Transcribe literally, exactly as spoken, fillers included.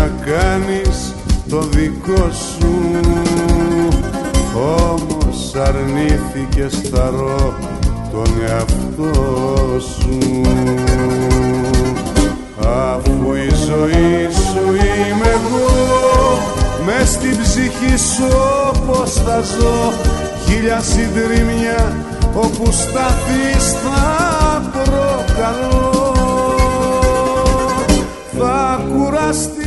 να κάνεις το δικό σου, όμως αρνήθηκες θαρώ τον εαυτό σου. Αφού η ζωή σου είμαι εγώ, μες στην ψυχή σου όπως θα ζω, χίλια συντρίμμια όπου σταθείς θα προκαλώ. Θα κουραστεί